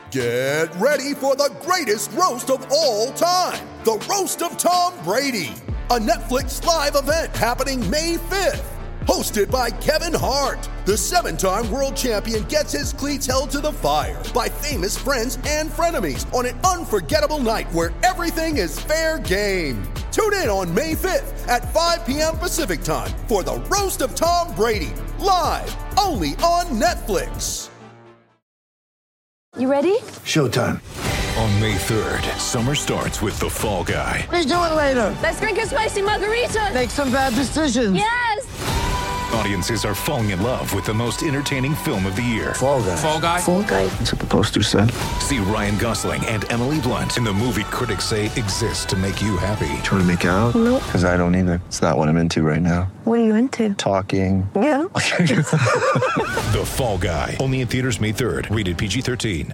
Get ready for the greatest roast of all time, the Roast of Tom Brady, a Netflix live event happening May 5th. Hosted by Kevin Hart, the 7-time world champion gets his cleats held to the fire by famous friends and frenemies on an unforgettable night where everything is fair game. Tune in on May 5th at 5 p.m. Pacific time for the Roast of Tom Brady, live only on Netflix. You ready? Showtime. On May 3rd, summer starts with The Fall Guy. Let's do it later. Let's drink a spicy margarita. Make some bad decisions. Yes! Audiences are falling in love with the most entertaining film of the year. Fall Guy. Fall Guy? Fall Guy. That's what the poster said. See Ryan Gosling and Emily Blunt in the movie critics say exists to make you happy. Trying to make it out? Nope. Because I don't either. It's not what I'm into right now. What are you into? Talking. Yeah. The Fall Guy. Only in theaters May 3rd. Rated PG-13.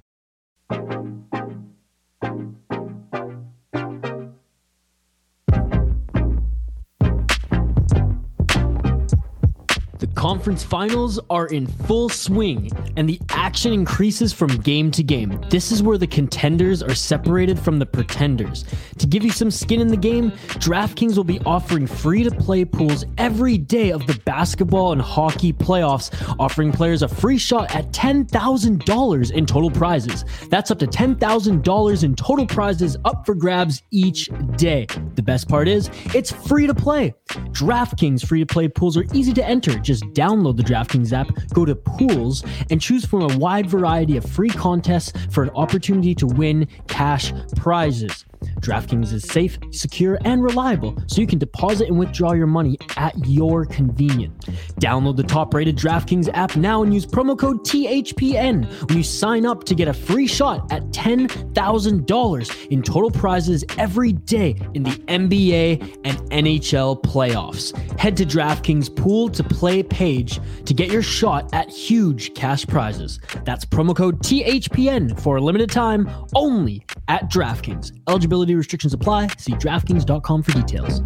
Conference finals are in full swing, and the action increases from game to game. This is where the contenders are separated from the pretenders. To give you some skin in the game, DraftKings will be offering free-to-play pools every day of the basketball and hockey playoffs, offering players a free shot at $10,000 in total prizes. That's up to $10,000 in total prizes up for grabs each day. The best part is, it's free to play. DraftKings free-to-play pools are easy to enter. Just download the DraftKings app, go to Pools, and choose from a wide variety of free contests for an opportunity to win cash prizes. DraftKings is safe, secure, and reliable, so you can deposit and withdraw your money at your convenience. Download the top-rated DraftKings app now and use promo code THPN when you sign up to get a free shot at $10,000 in total prizes every day in the NBA and NHL playoffs. Head to DraftKings Pool to Play page to get your shot at huge cash prizes. That's promo code THPN for a limited time only at DraftKings. Eligibility restrictions apply. See DraftKings.com for details.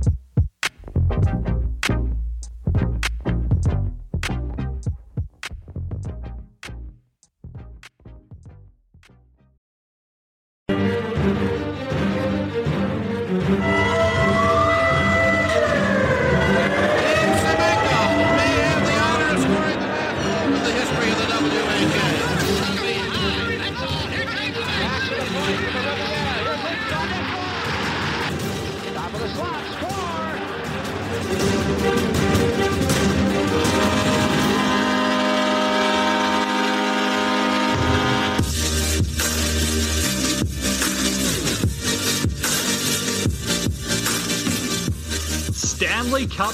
Stanley Cup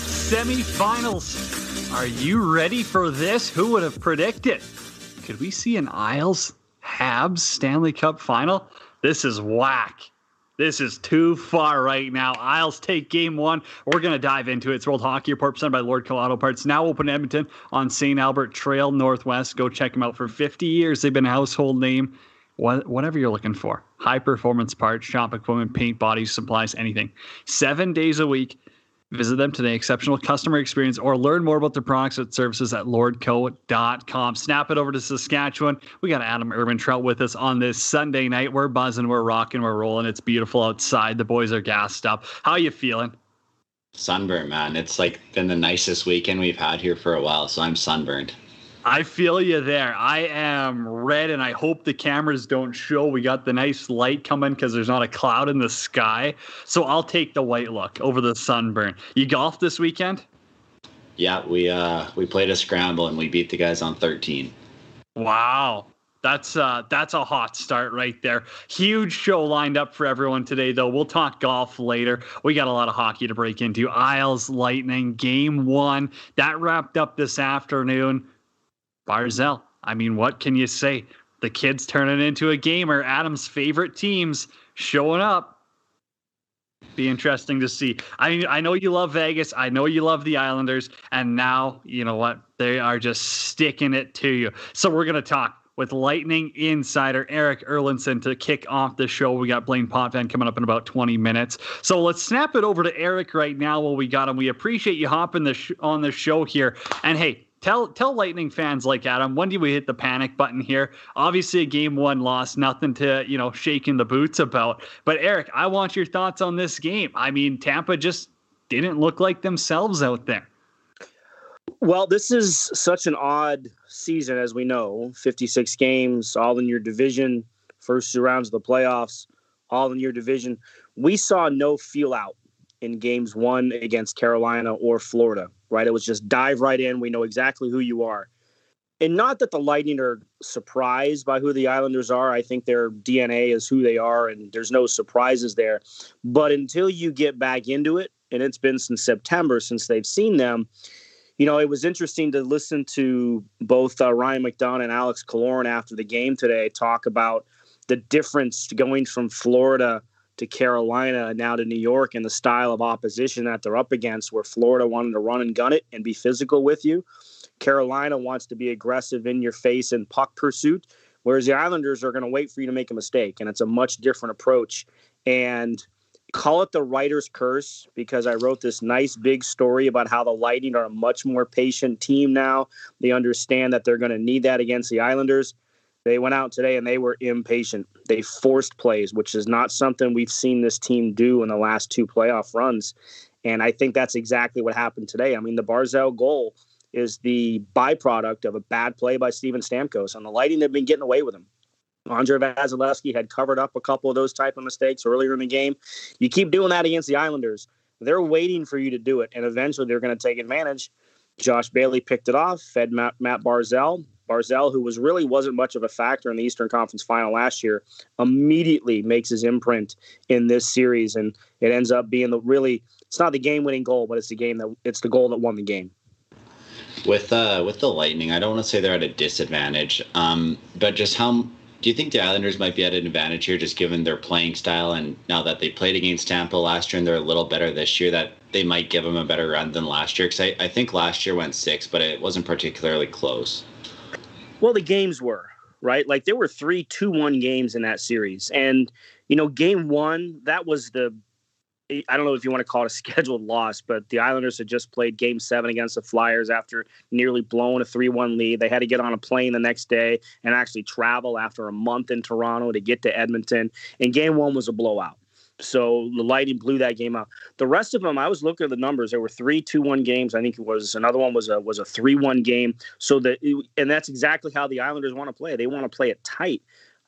semifinals. Are you ready for this? Who would have predicted? Could we see an Isles Habs Stanley Cup final? This is whack. This is too far right now. Isles take game one. We're going to dive into it. It's World Hockey Report presented by Lord Auto Parts. Now open in Edmonton on St. Albert Trail Northwest. Go check them out. For 50 years, they've been a household name. Whatever you're looking for. High performance parts, shop equipment, paint, bodies, supplies, anything. 7 days a week. Visit them today. Exceptional customer experience, or learn more about their products and services at lordco.com. Snap it over to Saskatchewan. We got Adam Ermintrout with us on this Sunday night. We're buzzing, we're rocking, we're rolling. It's beautiful outside. The boys are gassed up. How you feeling? Sunburnt, man. It's like been the nicest weekend we've had here for a while, so I'm sunburned. I feel you there. I am red, and I hope the cameras don't show. We got the nice light coming because there's not a cloud in the sky. So I'll take the white look over the sunburn. You golfed this weekend? Yeah, we played a scramble, and we beat the guys on 13. Wow. That's a hot start right there. Huge show lined up for everyone today, though. We'll talk golf later. We got a lot of hockey to break into. Isles Lightning, game one. That wrapped up this afternoon. Barzell, I mean, what can you say? The kids turning into a gamer. Adam's favorite teams showing up. Be interesting to see. I know you love Vegas. I know you love the Islanders. And now, you know what? They are just sticking it to you. So we're going to talk with Lightning insider Eric Erlandson to kick off the show. We got Blaine Potvin coming up in about 20 minutes. So let's snap it over to Eric right now while we got him. We appreciate you hopping on the show here. And hey, Tell Lightning fans like Adam, when do we hit the panic button here? Obviously, a game one loss, nothing to, shake in the boots about. But Eric, I want your thoughts on this game. I mean, Tampa just didn't look like themselves out there. Well, this is such an odd season, as we know. 56 games, all in your division, first 2 rounds of the playoffs, all in your division. We saw no feel out in games 1 against Carolina or Florida, right? It was just dive right in. We know exactly who you are. And not that the Lightning are surprised by who the Islanders are. I think their DNA is who they are, and there's no surprises there. But until you get back into it, and it's been since September since they've seen them, it was interesting to listen to both Ryan McDonough and Alex Killorn after the game today talk about the difference going from Florida to Carolina and now to New York and the style of opposition that they're up against, where Florida wanted to run and gun it and be physical with you. Carolina wants to be aggressive in your face in puck pursuit, whereas the Islanders are going to wait for you to make a mistake. And it's a much different approach. And call it the writer's curse, because I wrote this nice big story about how the Lightning are a much more patient team now. They understand that they're going to need that against the Islanders. They went out today and they were impatient. They forced plays, which is not something we've seen this team do in the last 2 playoff runs. And I think that's exactly what happened today. I mean, the Barzal goal is the byproduct of a bad play by Steven Stamkos, and the Lightning have been getting away with him. Andrei Vasilevsky had covered up a couple of those type of mistakes earlier in the game. You keep doing that against the Islanders, they're waiting for you to do it, and eventually they're going to take advantage. Josh Bailey picked it off, fed Matt Barzal. Barzal, who wasn't much of a factor in the Eastern Conference Final last year, immediately makes his imprint in this series, and it ends up being it's not the game-winning goal, but it's the goal that won the game. With the Lightning, I don't want to say they're at a disadvantage, but just how do you think the Islanders might be at an advantage here, just given their playing style, and now that they played against Tampa last year and they're a little better this year, that they might give them a better run than last year? Because I think last year went 6, but it wasn't particularly close. Well, the games were, right? Like, there were 3 2-1 games in that series. And, game 1, that was I don't know if you want to call it a scheduled loss, but the Islanders had just played game 7 against the Flyers after nearly blowing a 3-1 lead. They had to get on a plane the next day and actually travel after a month in Toronto to get to Edmonton. And game 1 was a blowout. So the Lightning blew that game out. The rest of them, I was looking at the numbers. There were 3 2-1 games. I think another one was a 3-1 game. And that's exactly how the Islanders want to play. They want to play it tight.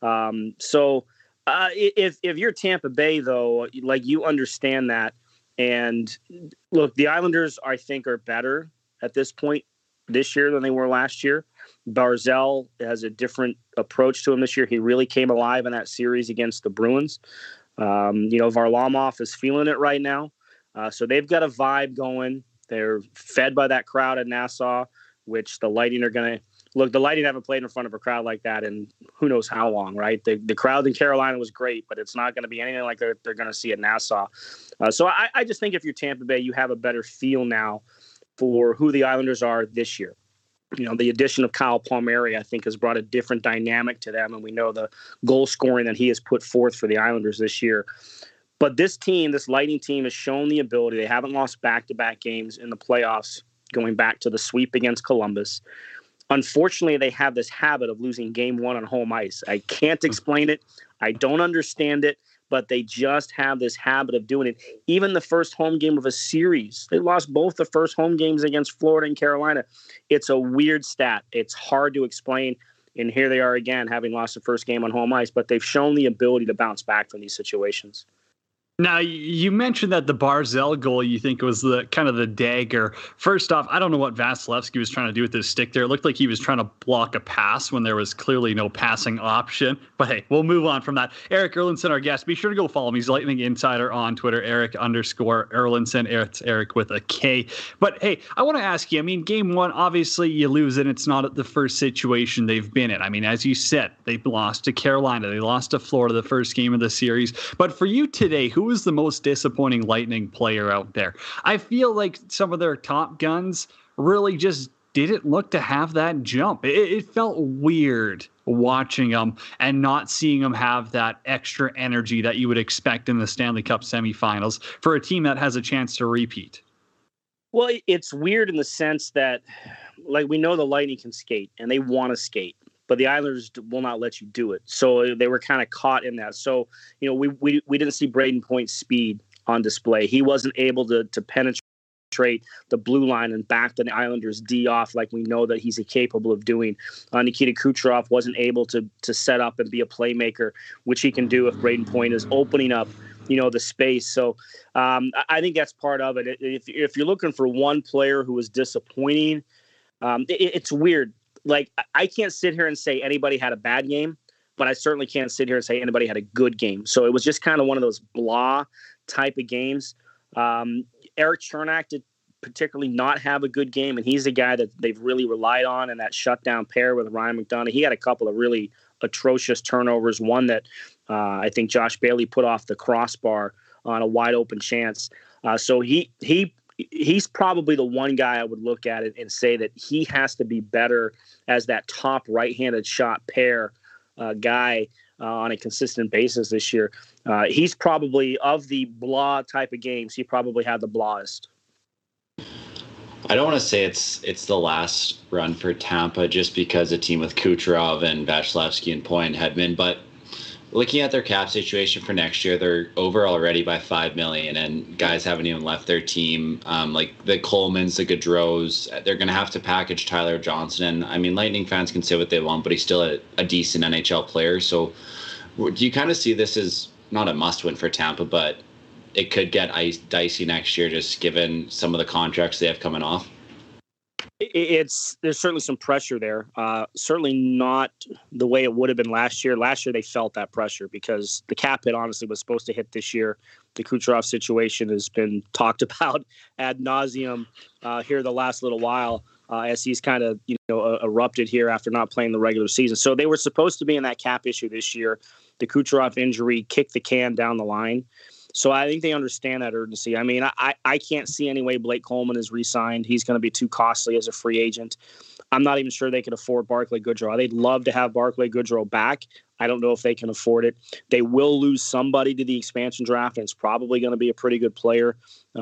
If you're Tampa Bay, though, like, you understand that. And look, the Islanders, I think, are better at this point this year than they were last year. Barzal has a different approach to him this year. He really came alive in that series against the Bruins. Varlamov is feeling it right now. So they've got a vibe going. They're fed by that crowd at Nassau, which the Lightning are going to look. The Lightning haven't played in front of a crowd like that in who knows how long, right? The crowd in Carolina was great, but it's not going to be anything like they're going to see at Nassau. So I just think if you're Tampa Bay, you have a better feel now for who the Islanders are this year. The addition of Kyle Palmieri, I think, has brought a different dynamic to them, and we know the goal scoring that he has put forth for the Islanders this year. But this Lightning team, has shown the ability. They haven't lost back-to-back games in the playoffs, going back to the sweep against Columbus. Unfortunately, they have this habit of losing game 1 on home ice. I can't explain it. I don't understand it. But they just have this habit of doing it. Even the first home game of a series, they lost both the first home games against Florida and Carolina. It's a weird stat. It's hard to explain. And here they are again, having lost the first game on home ice, but they've shown the ability to bounce back from these situations. Now, you mentioned that the Barzal goal, you think, was the kind of the dagger. First off, I don't know what Vasilevsky was trying to do with his stick there. It looked like he was trying to block a pass when there was clearly no passing option. But hey, we'll move on from that. Eric Erlinson, our guest. Be sure to go follow him. He's Lightning Insider on Twitter, Eric_Erlinson. It's Eric with a K. But hey, I want to ask you, I mean, game 1, obviously you lose it. It's not the first situation they've been in. I mean, as you said, they lost to Carolina. They lost to Florida the first game of the series. But for you today, who was the most disappointing Lightning player out there? I feel like some of their top guns really just didn't look to have that jump. It felt weird watching them and not seeing them have that extra energy that you would expect in the Stanley Cup semifinals for a team that has a chance to repeat. Well, it's weird in the sense that like we know the Lightning can skate and they want to skate, but the Islanders will not let you do it. So they were kind of caught in that. So, we didn't see Braden Point's speed on display. He wasn't able to penetrate the blue line and back the Islanders D off like we know that he's capable of doing. Nikita Kucherov wasn't able to set up and be a playmaker, which he can do if Braden Point is opening up the space. So I think that's part of it. If you're looking for one player who was disappointing, it's weird. Like, I can't sit here and say anybody had a bad game, but I certainly can't sit here and say anybody had a good game. So it was just kind of one of those blah type of games. Erik Cernak did particularly not have a good game, and he's the guy that they've really relied on in that shutdown pair with Ryan McDonagh. He had a couple of really atrocious turnovers, one that I think Josh Bailey put off the crossbar on a wide open chance. So he's probably the one guy I would look at it and say that he has to be better as that top right-handed shot pair guy on a consistent basis this year. He's probably, of the blah type of games, he probably had the blahest. I don't want to say it's the last run for Tampa just because a team with Kucherov and Vasilevsky and Point had been, but looking at their cap situation for next year, they're over already by $5 million, and guys haven't even left their team. Like the Colemans, the Gaudreaus, they're going to have to package Tyler Johnson. And I mean, Lightning fans can say what they want, but he's still a decent NHL player. So do you kind of see this as not a must-win for Tampa, but it could get dicey next year, just given some of the contracts they have coming off? There's certainly some pressure there. Certainly not the way it would have been last year. Last year they felt that pressure because the cap hit honestly was supposed to hit this year. The Kucherov situation has been talked about ad nauseum here the last little while as he's kind of erupted here after not playing the regular season. So they were supposed to be in that cap issue this year. The Kucherov injury kicked the can down the line. So I think they understand that urgency. I mean, I can't see any way Blake Coleman is re-signed. He's going to be too costly as a free agent. I'm not even sure they can afford Barclay Goodrow. They'd love to have Barclay Goodrow back. I don't know if they can afford it. They will lose somebody to the expansion draft, and it's probably going to be a pretty good player,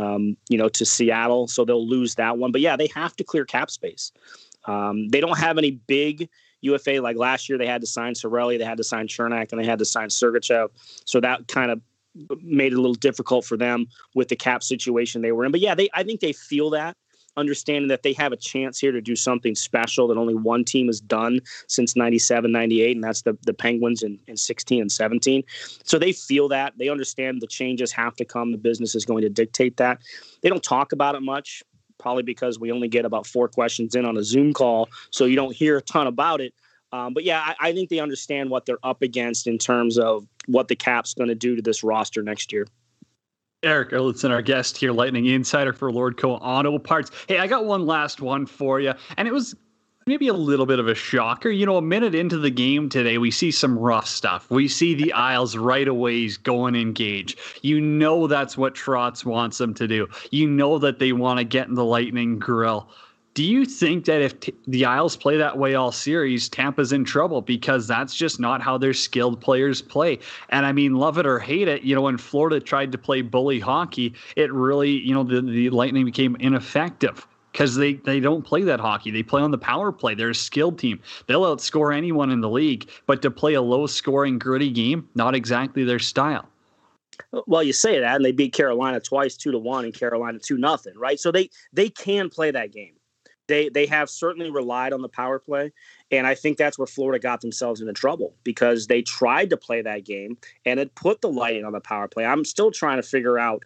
to Seattle. So they'll lose that one. But yeah, they have to clear cap space. They don't have any big UFA like last year. They had to sign Cirelli, they had to sign Cernak, and they had to sign Sergachev. So that kind of made it a little difficult for them with the cap situation they were in. But yeah, I think they feel that, understanding that they have a chance here to do something special that only one team has done since 97, 98, and that's the Penguins in 16 and 17. So they feel that. They understand the changes have to come. The business is going to dictate that. They don't talk about it much, probably because we only get about 4 questions in on a Zoom call, so you don't hear a ton about it. But yeah, I think they understand what they're up against in terms of what the cap's going to do to this roster next year. Eric Erlitzson, our guest here, Lightning Insider for Lordco Auto Parts. Hey, I got one last one for you, and it was maybe a little bit of a shocker. A minute into the game today, we see some rough stuff. We see the Isles right away go and engage. That's what Trotz wants them to do. That they want to get in the Lightning grill. Do you think that if the Isles play that way all series, Tampa's in trouble? Because that's just not how their skilled players play. And I mean, love it or hate it, when Florida tried to play bully hockey, it really, the Lightning became ineffective because they don't play that hockey. They play on the power play. They're a skilled team. They'll outscore anyone in the league, but to play a low-scoring, gritty game, not exactly their style. Well, you say that, and they beat Carolina twice 2-1 and Carolina 2-0, right? So they can play that game. They have certainly relied on the power play, and I think that's where Florida got themselves into trouble because they tried to play that game, and it put the Lightning on the power play. I'm still trying to figure out,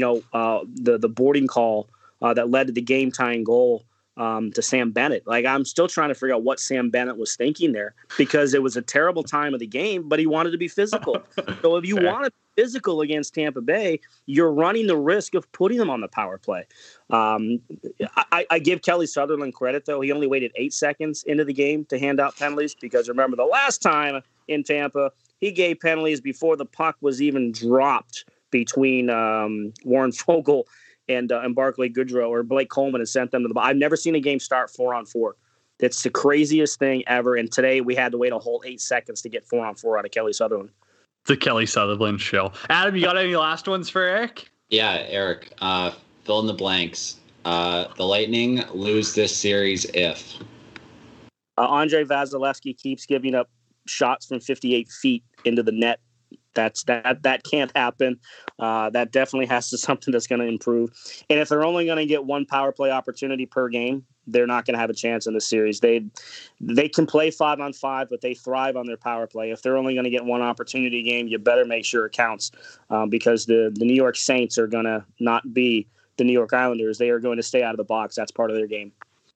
the boarding call that led to the game-tying goal to Sam Bennett. Like, I'm still trying to figure out what Sam Bennett was thinking there because it was a terrible time of the game, but he wanted to be physical. So if you want to be physical against Tampa Bay, you're running the risk of putting them on the power play. I give Kelly Sutherland credit, though. He only waited 8 seconds into the game to hand out penalties because remember the last time in Tampa, he gave penalties before the puck was even dropped between Warren Fogle and Barclay Goodrow or Blake Coleman and sent them to the bottom. I've never seen a game start 4-on-4. That's the craziest thing ever. And today we had to wait a whole 8 seconds to get 4-on-4 out of Kelly Sutherland. The Kelly Sutherland show. Adam, you got any last ones for Eric? Yeah, Eric, fill in the blanks. The Lightning lose this series if Andrei Vasilevsky keeps giving up shots from 58 feet into the net. That can't happen. That definitely has to something that's going to improve. And if they're only going to get one power play opportunity per game, they're not going to have a chance in the series. They can play 5-on-5, but they thrive on their power play. If they're only going to get one opportunity game, you better make sure it counts, because the New York Saints are going to not be the New York Islanders. They are going to stay out of the box. That's part of their game.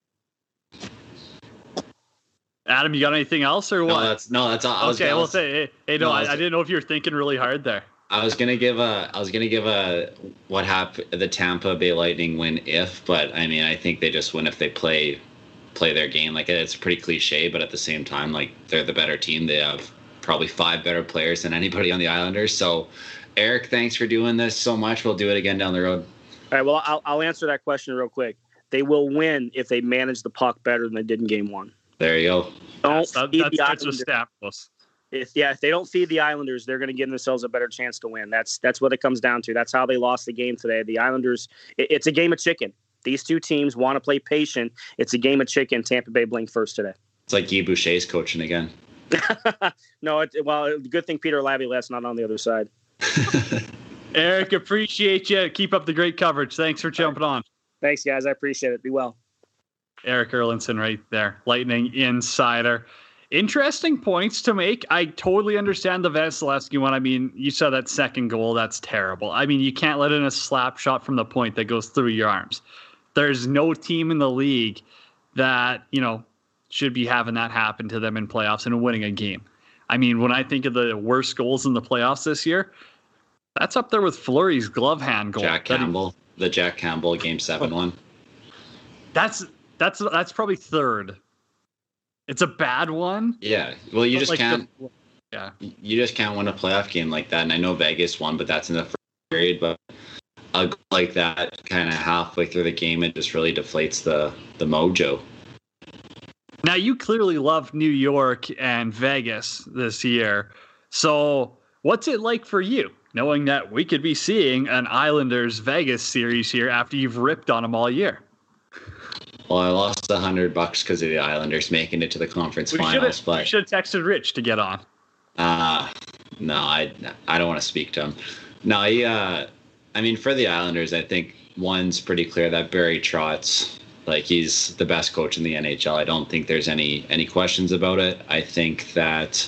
Adam, you got anything else or what? No, that's all. Okay, we'll say, hey, no, I didn't know if you were thinking really hard there. I was gonna give a what happened, the Tampa Bay Lightning win if, but I mean, I think they just win if they play their game. Like, it's pretty cliche, but at the same time, like, they're the better team. They have probably 5 better players than anybody on the Islanders. So, Eric, thanks for doing this so much. We'll do it again down the road. All right, well, I'll answer that question real quick. They will win if they manage the puck better than they did in Game 1. There you go. That's what Stamkos. If they don't feed the Islanders, they're going to give themselves a better chance to win. That's what it comes down to. That's how they lost the game today. The Islanders, it's a game of chicken. These two teams want to play patient. It's a game of chicken. Tampa Bay blinked first today. It's like Guy Boucher's coaching again. No, good thing Peter Laviolette's not on the other side. Eric, appreciate you. Keep up the great coverage. Thanks for jumping on. Thanks, guys. I appreciate it. Be well. Eric Erlinson right there, Lightning insider. Interesting points to make. I totally understand the Vasilevsky one. I mean, you saw that second goal. That's terrible. I mean, you can't let in a slap shot from the point that goes through your arms. There's no team in the league that, should be having that happen to them in playoffs and winning a game. I mean, when I think of the worst goals in the playoffs this year, that's up there with Fleury's glove hand goal. The Jack Campbell Game 7 one. That's probably third. It's a bad one. Yeah. Well, you just can't. You just can't win a playoff game like that. And I know Vegas won, but that's in the first period. But a goal like that, kind of halfway through the game, it just really deflates the mojo. Now, you clearly love New York and Vegas this year. So, what's it like for you, knowing that we could be seeing an Islanders Vegas series here after you've ripped on them all year? Well, I lost $100 because of the Islanders making it to the conference finals. But we should have texted Rich to get on. No, I don't want to speak to him. No, I mean, for the Islanders, I think one's pretty clear that Barry Trotz, like, he's the best coach in the NHL. I don't think there's any questions about it. I think that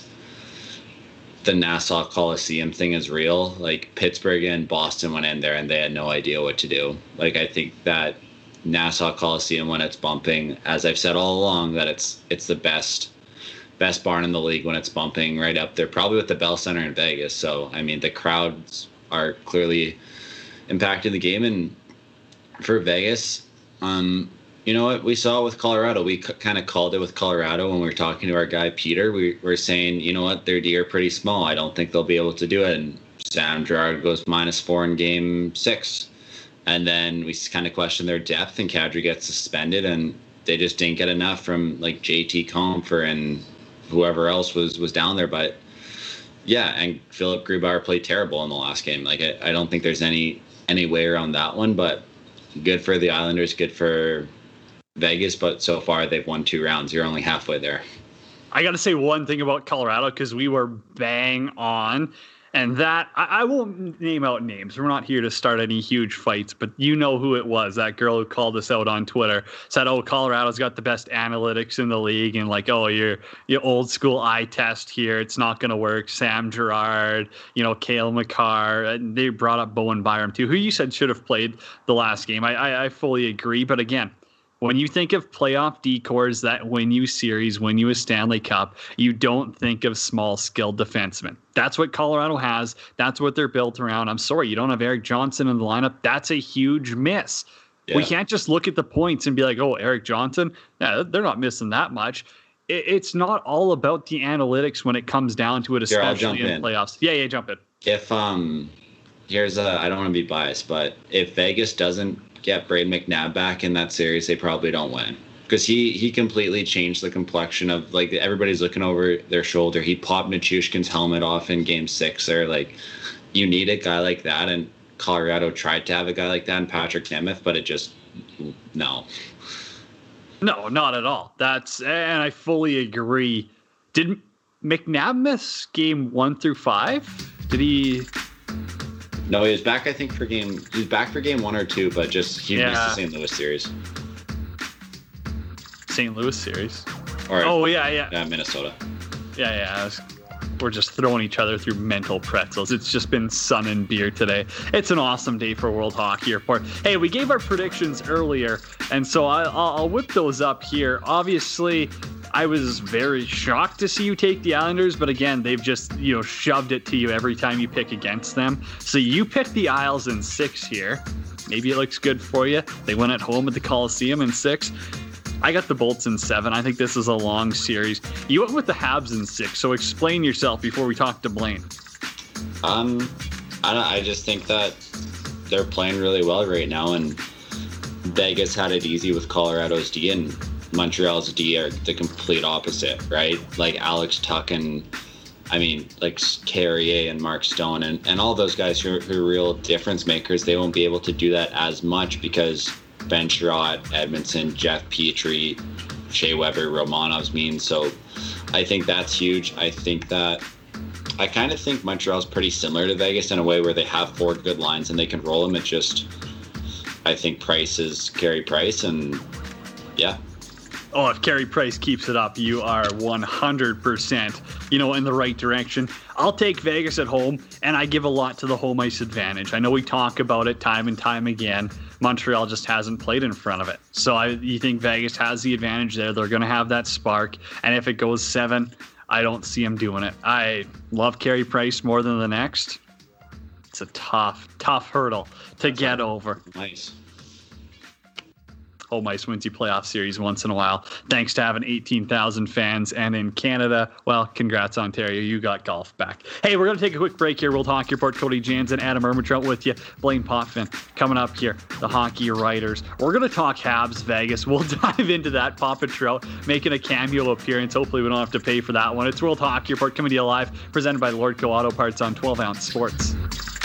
the Nassau Coliseum thing is real. Like, Pittsburgh and Boston went in there and they had no idea what to do. Like, I think that Nassau Coliseum, when it's bumping, as I've said all along, that it's the best barn in the league when it's bumping, right up there, probably with the Bell Center in Vegas. So, I mean, the crowds are clearly impacting the game. And for Vegas, you know what we saw with Colorado? We kind of called it with Colorado when we were talking to our guy Peter. We were saying, you know what, their D are pretty small. I don't think they'll be able to do it. And Sam Girard goes -4 in Game 6. And then we kind of questioned their depth, and Kadri gets suspended, and they just didn't get enough from, like, JT Compher and whoever else was down there. But yeah, and Philip Grubauer played terrible in the last game. Like, I don't think there's any way around that one. But good for the Islanders, good for Vegas. But so far they've won 2 rounds. You're only halfway there. I got to say one thing about Colorado, because we were bang on. And that, I won't name out names. We're not here to start any huge fights, but you know who it was. That girl who called us out on Twitter said, oh, Colorado's got the best analytics in the league. And like, oh, your old school eye test here. It's not going to work. Sam Girard, Cale Makar. And they brought up Bowen Byram too, who you said should have played the last game. I fully agree. But again, when you think of playoff decors that win you series, win you a Stanley Cup, you don't think of small skilled defensemen. That's what Colorado has. That's what they're built around. I'm sorry, you don't have Erik Johnson in the lineup. That's a huge miss. Yeah. We can't just look at the points and be like, oh, Erik Johnson, they're not missing that much. It's not all about the analytics when it comes down to it, especially in playoffs. Yeah, jump in. If I don't want to be biased, but if Vegas doesn't get Brayden McNabb back in that series, they probably don't win, because he completely changed the complexion of, like, everybody's looking over their shoulder. He popped Nichushkin's helmet off in Game 6 there. Like, you need a guy like that, and Colorado tried to have a guy like that in Patrick Nemeth, but no. No, not at all. And I fully agree. Did McNabb miss game 1 through 5? Did he? No, he was back. I think he was back for game 1 or 2, but he missed the St. Louis series. St. Louis series. Or yeah. Minnesota. Yeah. We're just throwing each other through mental pretzels. It's just been sun and beer today. It's an awesome day for World Hockey Report. Hey, we gave our predictions earlier, and so I'll whip those up here. Obviously, I was very shocked to see you take the Islanders, but again, they've just shoved it to you every time you pick against them. So you picked the Isles in 6 here. Maybe it looks good for you. They went at home at the Coliseum in 6. I got the Bolts in 7. I think this is a long series. You went with the Habs in 6, so explain yourself before we talk to Blaine. I just think that they're playing really well right now, and Vegas had it easy with Colorado's D, and Montreal's D are the complete opposite, right? Like Alex Tuch and, like Carrier and Mark Stone and all those guys who are real difference makers, they won't be able to do that as much because Ben Sherratt, Edmondson, Jeff Petrie, Shea Weber, Romanov's mean. So I think that's huge. I kind of think Montreal's pretty similar to Vegas in a way where they have 4 good lines and they can roll them. It just, I think Price is Carey Price, and yeah. Oh, if Carey Price keeps it up, you are 100%, in the right direction. I'll take Vegas at home, and I give a lot to the home ice advantage. I know we talk about it time and time again. Montreal just hasn't played in front of it. So you think Vegas has the advantage there. They're going to have that spark. And if it goes 7, I don't see them doing it. I love Carey Price more than the next. It's a tough hurdle to get over. Nice. Home ice wins you playoff series once in a while, thanks to having 18,000 fans. And in Canada, well, congrats, Ontario. You got golf back. Hey, we're going to take a quick break here. World Hockey Report, Cody Jansen, Adam Ermitrout with you. Blaine Potvin coming up here, the hockey writers. We're going to talk Habs Vegas. We'll dive into that. Papa Trout making a cameo appearance. Hopefully we don't have to pay for that one. It's World Hockey Report coming to you live, presented by Lordco Auto Parts on 12-ounce sports.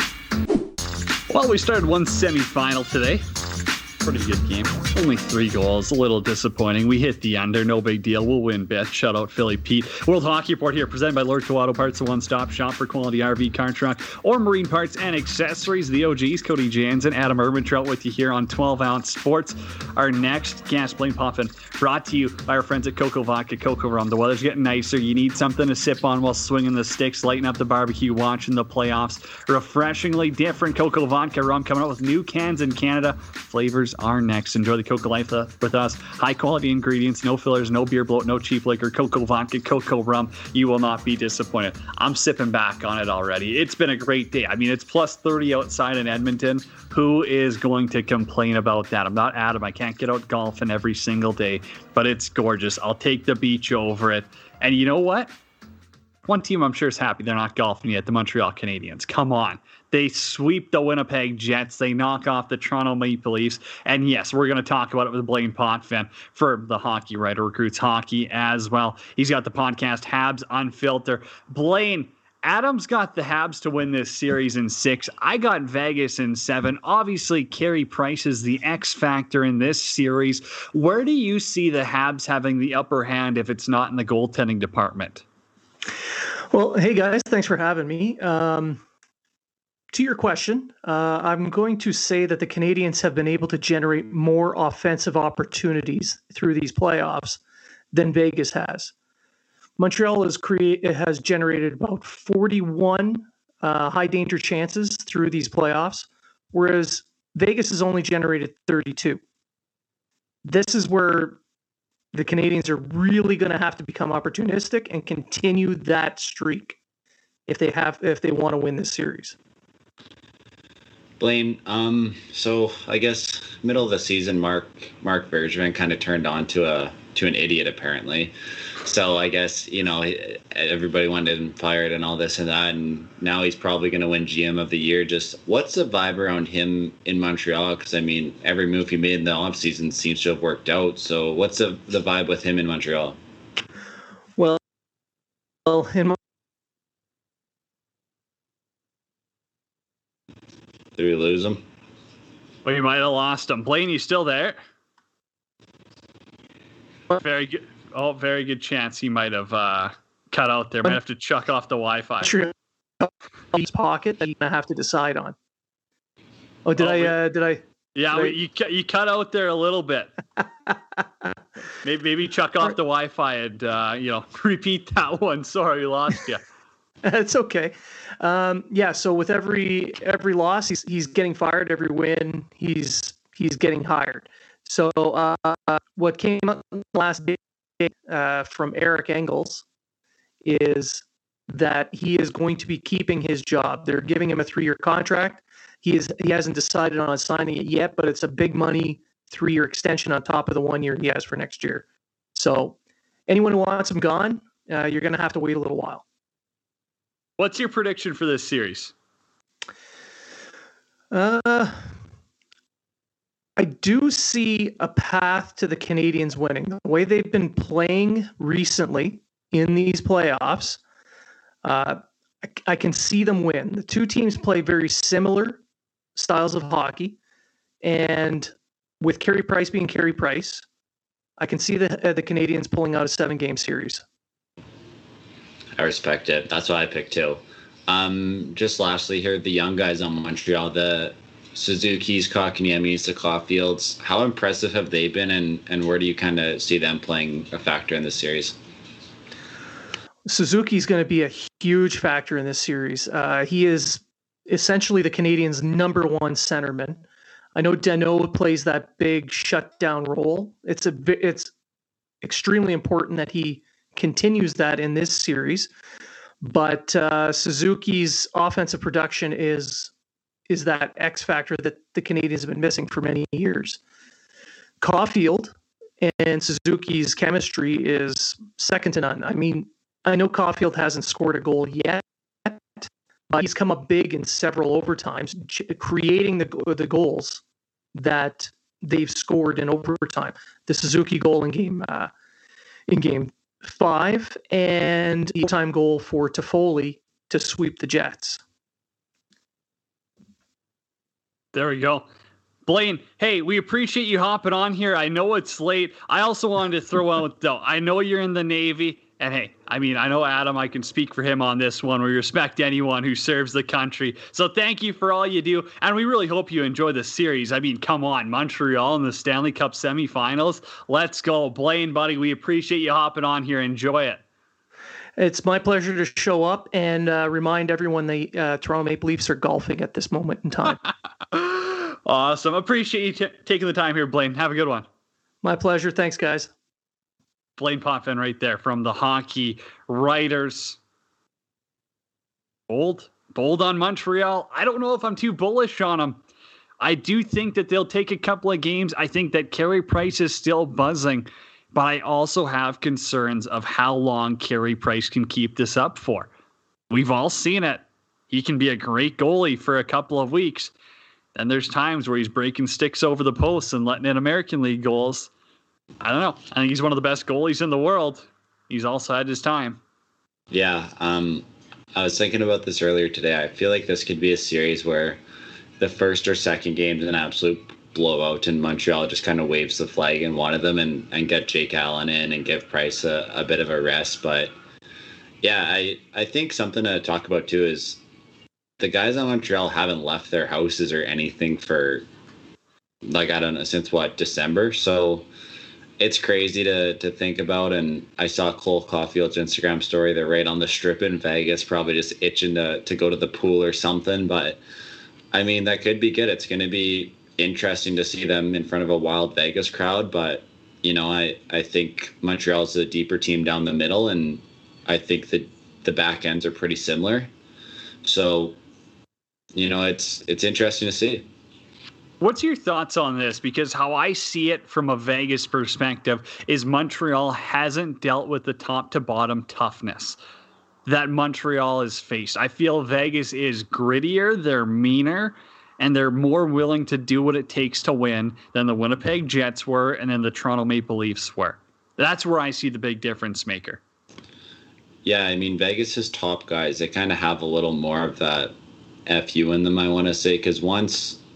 Well, we started one semifinal today. Pretty good game. Only 3 goals. A little disappointing. We hit the under. No big deal. We'll win bets. Shout out Philly Pete. World Hockey Report here, presented by Lordco Auto Parts, a one-stop shop for quality RV, car, truck, or marine parts and accessories. The OGs, Cody Jansen, Adam Ermitrout with you here on 12-ounce sports. Our next guest, Blaine Potvin, brought to you by our friends at Coco Vodka, Coco Rum. The weather's getting nicer. You need something to sip on while swinging the sticks, lighting up the barbecue, watching the playoffs. Refreshingly different Coco Vodka Rum coming out with new cans in Canada. Flavors are next. Enjoy the Coco life with us. High quality ingredients, no fillers, no beer bloat, no cheap liquor. Coco Vodka, Coco Rum. You will not be disappointed. I'm sipping back on it already. It's been a great day. It's plus 30 outside in Edmonton. Who is going to complain about that? I'm not Adam. I can't get out golfing every single day, but it's gorgeous. I'll take the beach over it. And you know what? One team I'm sure is happy they're not golfing yet, the Montreal Canadiens. Come on. They sweep the Winnipeg Jets. They knock off the Toronto Maple Leafs. And yes, we're going to talk about it with Blaine Potvin for the Hockey Writer Recruits Hockey as well. He's got the podcast Habs Unfiltered. Blaine, Adam's got the Habs to win this series in 6. I got Vegas in 7. Obviously, Carey Price is the X factor in this series. Where do you see the Habs having the upper hand if it's not in the goaltending department? Well, hey guys, thanks for having me. To your question, I'm going to say that the Canadiens have been able to generate more offensive opportunities through these playoffs than Vegas has. Montreal has generated about 41 high danger chances through these playoffs, whereas Vegas has only generated 32. This is where the Canadiens are really going to have to become opportunistic and continue that streak if they want to win this series. Blaine, so I guess middle of the season, Mark Bergevin kind of turned on to an idiot apparently. So I guess, everybody wanted him fired and all this and that, and now he's probably going to win GM of the year. Just what's the vibe around him in Montreal? Because every move he made in the offseason seems to have worked out. So what's the vibe with him in Montreal? Well, Did we lose him? Well, you might have lost him. Blaine, you still there? Very good. Oh, very good chance he might have cut out there. Might have to chuck off the Wi-Fi. True. His pocket that I have to decide on. Oh, did I? Yeah, you cut out there a little bit. maybe chuck off the Wi-Fi and repeat that one. Sorry, we lost you. It's okay. So with every loss, he's getting fired. Every win, he's getting hired. So what came up last day from Eric Engels is that he is going to be keeping his job. They're giving him a 3-year contract. He hasn't decided on signing it yet, but it's a big money 3-year extension on top of the 1 year he has for next year. So anyone who wants him gone, you're going to have to wait a little while. What's your prediction for this series? I do see a path to the Canadians winning. The way they've been playing recently in these playoffs, I can see them win. The two teams play very similar styles of hockey, and with Carey Price being Carey Price, I can see the Canadians pulling out a 7-game series. I respect it. That's what I picked too. Just lastly here, the young guys on Montreal, the Suzuki's, Kotkaniemi's, the Caulfields, how impressive have they been, and where do you kind of see them playing a factor in this series? Suzuki's going to be a huge factor in this series. He is essentially the Canadians' number one centerman. I know Danault plays that big shutdown role. It's extremely important that he continues that in this series. But Suzuki's offensive production is that X factor that the Canadians have been missing for many years. Caulfield and Suzuki's chemistry is second to none. I mean, I know Caulfield hasn't scored a goal yet, but he's come up big in several overtimes, creating the goals that they've scored in overtime. The Suzuki goal in game 5, and the time goal for Toffoli to sweep the Jets. There we go. Blaine, hey, we appreciate you hopping on here. I know it's late. I also wanted to throw out, though, I know you're in the Navy. And hey, I mean, I know Adam, I can speak for him on this one. We respect anyone who serves the country. So thank you for all you do. And we really hope you enjoy the series. I mean, come on, Montreal in the Stanley Cup semifinals. Let's go. Blaine, buddy, we appreciate you hopping on here. Enjoy it. It's my pleasure to show up and remind everyone the Toronto Maple Leafs are golfing at this moment in time. Awesome. Appreciate you taking the time here, Blaine. Have a good one. My pleasure. Thanks, guys. Blaine Potvin right there from the Hockey Writers. Bold on Montreal. I don't know if I'm too bullish on them. I do think that they'll take a couple of games. I think that Carey Price is still buzzing, but I also have concerns of how long Carey Price can keep this up for. We've all seen it. He can be a great goalie for a couple of weeks. Then there's times where he's breaking sticks over the posts and letting in American League goals. I don't know. I think he's one of the best goalies in the world. He's also had his time. Yeah. I was thinking about this earlier today. I feel like this could be a series where the first or second game is an absolute blowout and Montreal just kind of waves the flag in one of them and get Jake Allen in and give Price a bit of a rest. But yeah, I think something to talk about too is the guys on Montreal haven't left their houses or anything for, like, I don't know, since December. So it's crazy to think about. And I saw Cole Caulfield's Instagram story. They're right on the strip in Vegas, probably just itching to go to the pool or something. But I mean, that could be good. It's going to be interesting to see them in front of a wild Vegas crowd. But, you know, I think Montreal's a deeper team down the middle. And I think that the back ends are pretty similar. So, you know, it's interesting to see. What's your thoughts on this? Because how I see it from a Vegas perspective is Montreal hasn't dealt with the top to bottom toughness that Montreal has faced. I feel Vegas is grittier, they're meaner, and they're more willing to do what it takes to win than the Winnipeg Jets were and then the Toronto Maple Leafs were. That's where I see the big difference maker. Yeah, I mean, Vegas's top guys, they kind of have a little more of that FU in them, I want to say, because once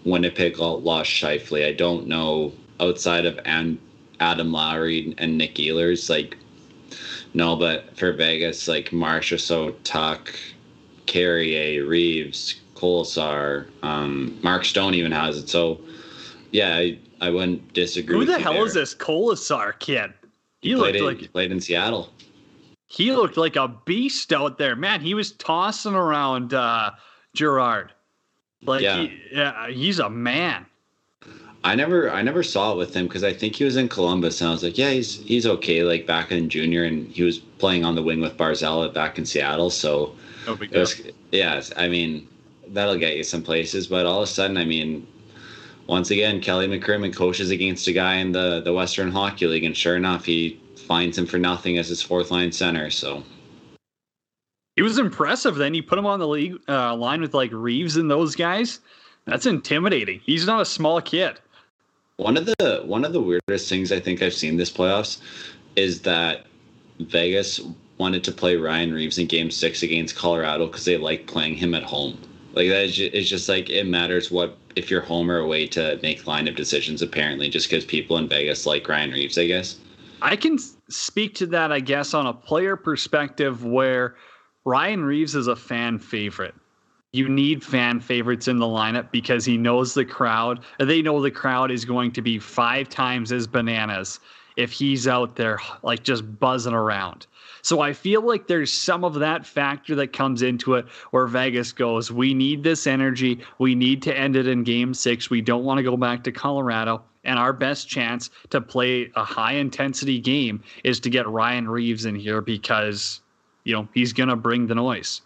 Winnipeg lost Scheifele. I don't know outside of Adam Lowry and Nick Ehlers, like, no, but for Vegas, like Marchessault, Tuck, Carrier, Reeves, Kolesar, Mark Stone even has it. So, yeah, I wouldn't disagree. Who the hell is this Kolesar kid? He played in Seattle. He looked like a beast out there, man. He was tossing around Gerard. He's a man. I never saw it with him because I think he was in Columbus, and I was like, yeah, he's okay. Like back in junior, and he was playing on the wing with Barzal back in Seattle. So, I mean, that'll get you some places. But all of a sudden, I mean, once again, Kelly McCrimmon coaches against a guy in the Western Hockey League, and sure enough, he finds him for nothing as his fourth line center. So he was impressive. Then you put him on the league line with like Reeves and those guys. That's intimidating. He's not a small kid. One of the weirdest things I think I've seen this playoffs is that Vegas wanted to play Ryan Reeves in Game 6 against Colorado because they like playing him at home. Like that is just like it matters what if you're home or away to make lineup decisions. Apparently, just because people in Vegas like Ryan Reeves, I guess. I can speak to that, I guess, on a player perspective where Ryan Reeves is a fan favorite. You need fan favorites in the lineup because he knows the crowd. They know the crowd is going to be 5 times as bananas if he's out there like just buzzing around. So I feel like there's some of that factor that comes into it where Vegas goes, we need this energy. We need to end it in Game 6. We don't want to go back to Colorado. And our best chance to play a high-intensity game is to get Ryan Reeves in here because, he's going to bring the noise.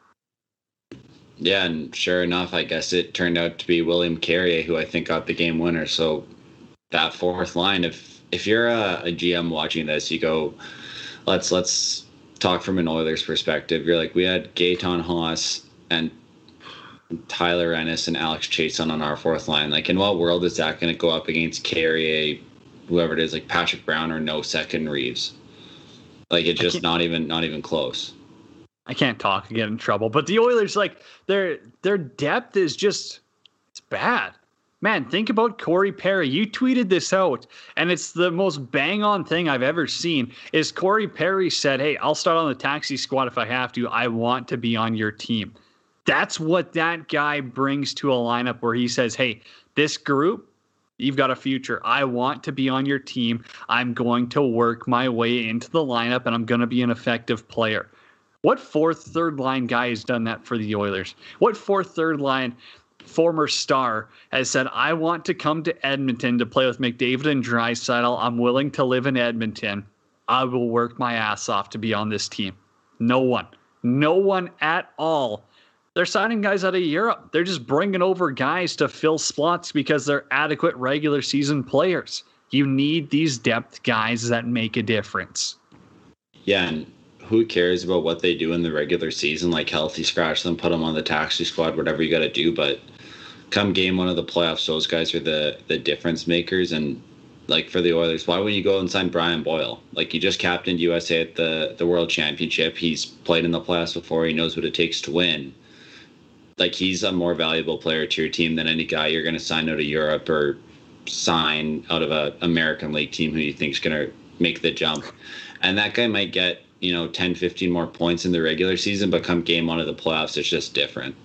Yeah, and sure enough, I guess it turned out to be William Carrier, who I think got the game winner. So that fourth line, if you're a GM watching this, you go, let's talk from an Oilers perspective. You're like, we had Gaetan Haas and Tyler Ennis and Alex Chason on our fourth line. Like, in what world is that going to go up against Carrier, whoever it is, like Patrick Brown or no second Reeves? Like, it's just not even close. I can't talk and get in trouble, but the Oilers, like their depth is just, it's bad. Man, think about Corey Perry. You tweeted this out, and it's the most bang on thing I've ever seen. Is Corey Perry said, "Hey, I'll start on the taxi squad if I have to. I want to be on your team." That's what that guy brings to a lineup where he says, "Hey, this group, you've got a future. I want to be on your team. I'm going to work my way into the lineup, and I'm going to be an effective player." What fourth, third line guy has done that for the Oilers? What fourth, third line former star has said, I want to come to Edmonton to play with McDavid and Draisaitl. I'm willing to live in Edmonton. I will work my ass off to be on this team. No one at all. They're signing guys out of Europe. They're just bringing over guys to fill slots because they're adequate regular season players. You need these depth guys that make a difference. Yeah, and who cares about what they do in the regular season? Like, healthy scratch them, put them on the taxi squad, whatever you got to do. But come game 1 of the playoffs, those guys are the difference makers. And like for the Oilers, why wouldn't you go and sign Brian Boyle? Like, he just captained USA at the World Championship. He's played in the playoffs before. He knows what it takes to win. Like, he's a more valuable player to your team than any guy you're going to sign out of Europe or sign out of a American League team who you think is going to make the jump. And that guy might get 10, 15 more points in the regular season, but come game 1 of the playoffs, it's just different.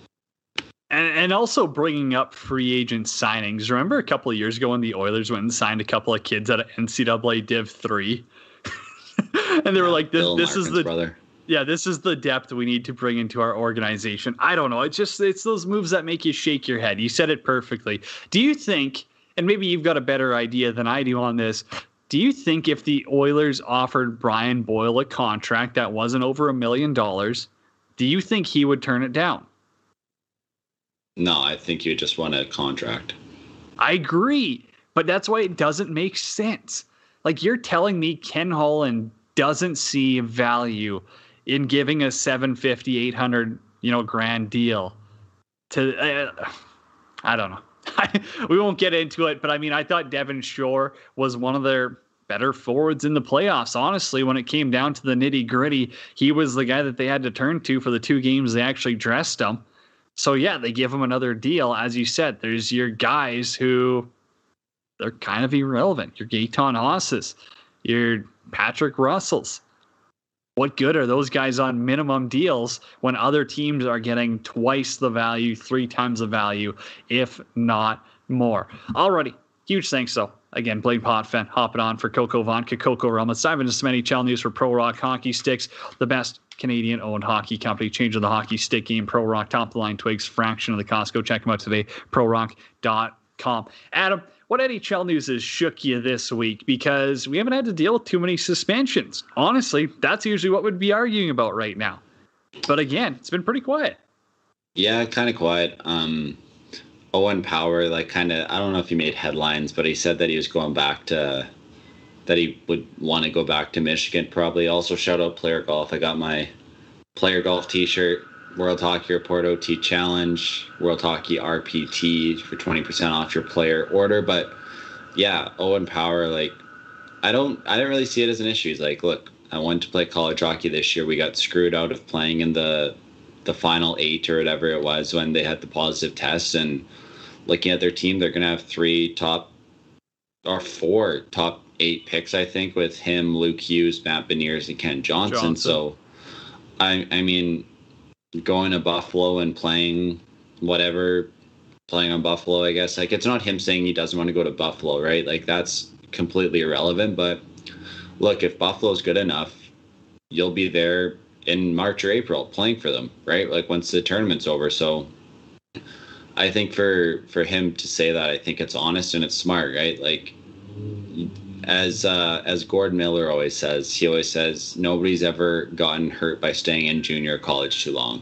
And also bringing up free agent signings. Remember a couple of years ago when the Oilers went and signed a couple of kids out of NCAA Div 3? And they were like, this is the brother. Yeah, this is the depth we need to bring into our organization. I don't know. It's those moves that make you shake your head. You said it perfectly. Do you think, and maybe you've got a better idea than I do on this, do you think if the Oilers offered Brian Boyle a contract that wasn't over $1 million, do you think he would turn it down? No, I think you just want a contract. I agree, but that's why it doesn't make sense. Like, you're telling me Ken Holland doesn't see value in giving a $750,000, $800, grand deal to, I don't know. We won't get into it, but I mean, I thought Devin Shore was one of their better forwards in the playoffs. Honestly, when it came down to the nitty gritty, he was the guy that they had to turn to for the 2 games they actually dressed him. So, yeah, they give him another deal. As you said, there's your guys who they're kind of irrelevant. Your Gaetan Haas's, your Patrick Russells. What good are those guys on minimum deals when other teams are getting twice the value, 3 times the value, if not more? Alrighty. Huge thanks, though. Again, Blaine Potvin hopping on for Coco Vodka, Coco Rum. Let's dive into some NHL news for Pro Rock Hockey Sticks, the best Canadian-owned hockey company, changing the hockey stick game. Pro Rock, top-of-the-line twigs, fraction of the cost. Go check them out today, prorock.com. Adam, what NHL news has shook you this week? Because we haven't had to deal with too many suspensions. Honestly, that's usually what we'd be arguing about right now. But again, it's been pretty quiet. Yeah, kind of quiet. Owen Power, I don't know if he made headlines, but he said that he was going back to, that he would want to go back to Michigan probably. Also, shout out Player Golf. I got my Player Golf t-shirt, World Hockey Report OT Challenge, World Hockey RPT for 20% off your player order. But yeah, Owen Power, I didn't really see it as an issue. He's like, look, I wanted to play college hockey this year. We got screwed out of playing in the final 8 or whatever it was when they had the positive tests, and looking at their team, they're going to have 4 top 8 picks, I think, with him, Luke Hughes, Matt Beniers, and Ken Johnson. So, I mean, going to Buffalo and playing on Buffalo, I guess. It's not him saying he doesn't want to go to Buffalo, right? That's completely irrelevant. But look, if Buffalo's good enough, you'll be there in March or April playing for them, right? Once the tournament's over. So I think for him to say that, I think it's honest and it's smart, right? As Gordon Miller always says, he always says, nobody's ever gotten hurt by staying in junior college too long.